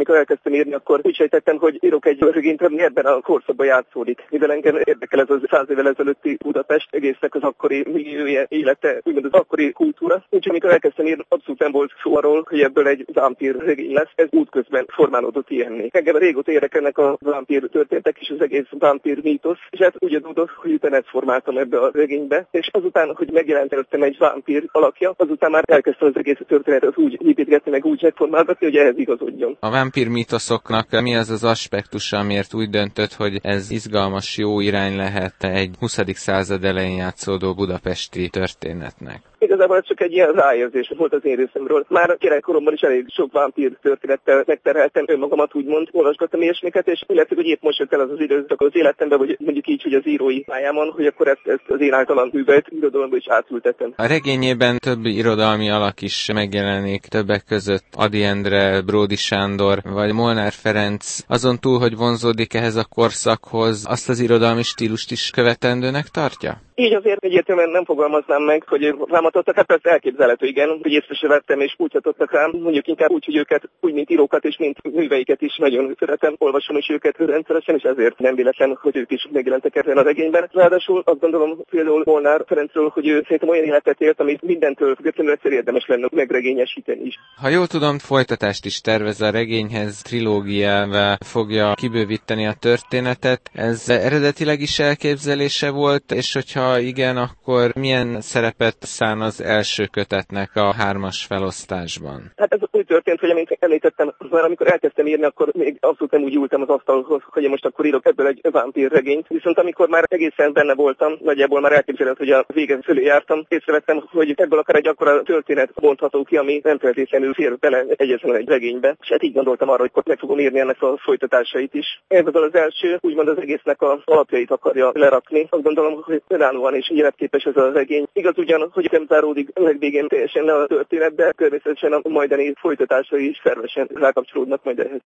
mikor elkezdtem írni, akkor úgy sejtettem, hogy írok egy regényt, ami ebben a korszakban játszódik. Mivel engem érdekel ez az 100 évvel ezelőtti Budapest, egésznek az akkori milliója, élete, úgymond az akkori kultúra. Úgyhogy mikor elkezdtem írni, abszolút nem volt szó arról, hogy ebből egy vámpír regény lesz. Ez útközben formálódott ilyenné. Engem régóta érdekelnek a vámpír történetek és az egész vámpír mítosz, és ez úgy adódott, hogy utána ezt formáltam ebbe a regénybe, és azután, hogy megjelent előttem egy vámpír alakja, azután már elkezdtem az egész történetet úgy építgetni, meg úgy megformálgatni, hogy ehhez igazodjon. A vámpír mítoszoknak mi az az aspektusa, amiért úgy döntött, hogy ez izgalmas, jó irány lehet egy 20. század elején játszódó budapesti történetnek? Igazából ez csak egy ilyen ráérzés volt az én részemről. Már gyerekkoromban is elég sok vámpír történettel megterheltem önmagamat, úgymond olvasgattam ilyesmiket, és úgy látszik, hogy épp most jött el az az időszak az életemben, vagy mondjuk így, hogy az írói pályámon, hogy akkor ezt az én általam művelt irodalomba is átültettem. A regényében több irodalmi alak is megjelenik, többek között Ady Endre, Bródy Sándor, vagy Molnár Ferenc. Azon túl, hogy vonzódik ehhez a korszakhoz, azt az irodalmi stílust is követendőnek tartja? Így azért egyértelműen nem fogalmaznám meg, hogy rámatottak, hát persze elképzelhető, igen, hogy észre se vettem, és úgy hatottak rám, mondjuk inkább úgy, hogy őket, úgy mint írókat és mint műveiket is nagyon szeretem, olvasom is őket rendszeresen, és ezért nem véletlen, hogy ők is megjelentek ebben a regényben. Ráadásul azt gondolom például Molnár Ferencről, hogy ő szerintem olyan életet élt, amit mindentől függetlenül egyszer érdemes lenne megregényesíteni is. Ha jól tudom, folytatást is tervez a regényhez, trilógiával fogja kibővíteni a történetet. Ez eredetileg is elképzelése volt, és hogyha igen, akkor milyen szerepet szán az első kötetnek a 3-as felosztásban? Hát ez úgy történt, hogy amint említettem, már amikor elkezdtem írni, akkor még abszolút nem úgy ültem az asztalhoz, hogy én most akkor írok ebből egy vámpír regényt. Viszont amikor már egészen benne voltam, nagyjából már elképzelhető, hogy a vége fölé jártam, észrevettem, hogy ebből akár egy akkora történet bontható ki, ami nem feltétlenül fér bele egyetlen egy regénybe. És hát így gondoltam arra, hogy meg fogom írni ennek a folytatásait is. Ebből az első, úgymond az egésznek a alapjait akarja lerakni. Azt gondolom, hogy önállóan és életképes ez a regény. Igaz ugyan, hogy nem záródik legvégén teljesen le a történet, de természetesen a majdani folytatásai is szervesen rákapcsolódnak majd ehhez.